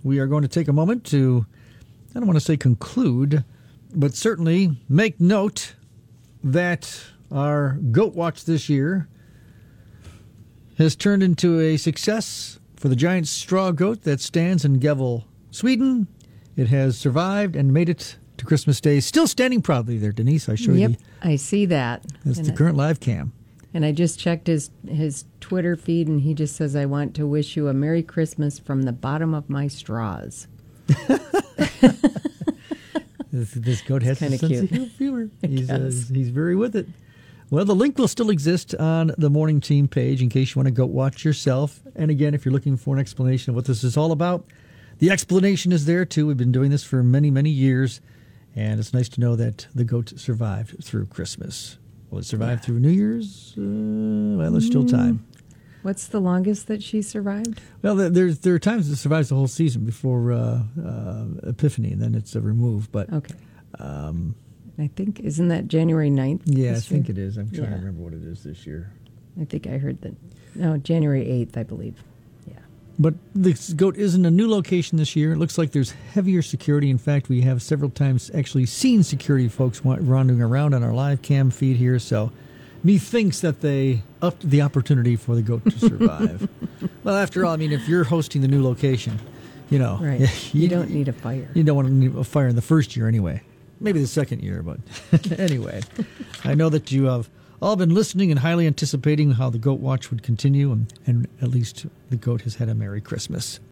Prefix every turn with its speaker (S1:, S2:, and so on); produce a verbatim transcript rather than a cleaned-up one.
S1: we are going to take a moment to, I don't want to say conclude, but certainly make note that our Goat Watch this year has turned into a success for the giant straw goat that stands in Gevel, Sweden. It has survived and made it to Christmas Day, still standing proudly there, Denise. I showed
S2: yep,
S1: you.
S2: Yep, I see that.
S1: That's
S2: and
S1: the current live cam.
S2: And I just checked his his Twitter feed, and he just says, "I want to wish you a Merry Christmas from the bottom of my straws."
S1: this, this goat has a sense
S2: cute.
S1: of humor. He's, uh, he's very with it. Well, the link will still exist on the Morning Team page in case you want to go watch yourself. And again, if you're looking for an explanation of what this is all about, the explanation is there too. We've been doing this for many, many years, and it's nice to know that the goat survived through Christmas. Will it survive yeah. through New Year's? Uh, well, there's still time.
S2: What's the longest that she survived?
S1: Well, there's there are times it survives the whole season before uh, uh, Epiphany, and then it's uh, removed. But
S2: okay.
S1: Um,
S2: I think, isn't that January ninth?
S1: Yeah, I
S2: year?
S1: think it is. I'm trying
S2: yeah.
S1: to remember what it is this year.
S2: I think I heard that. No, January eighth, I believe. Yeah.
S1: But this goat is in a new location this year. It looks like there's heavier security. In fact, we have several times actually seen security folks wandering around on our live cam feed here. So methinks that they upped the opportunity for the goat to survive. Well, after all, I mean, if you're hosting the new location, you know.
S2: Right.
S1: You,
S2: you don't need a fire.
S1: You don't want to need a fire in the first year anyway. Maybe the second year, but anyway, I know that you have all been listening and highly anticipating how the Goat Watch would continue, and, and at least the goat has had a Merry Christmas.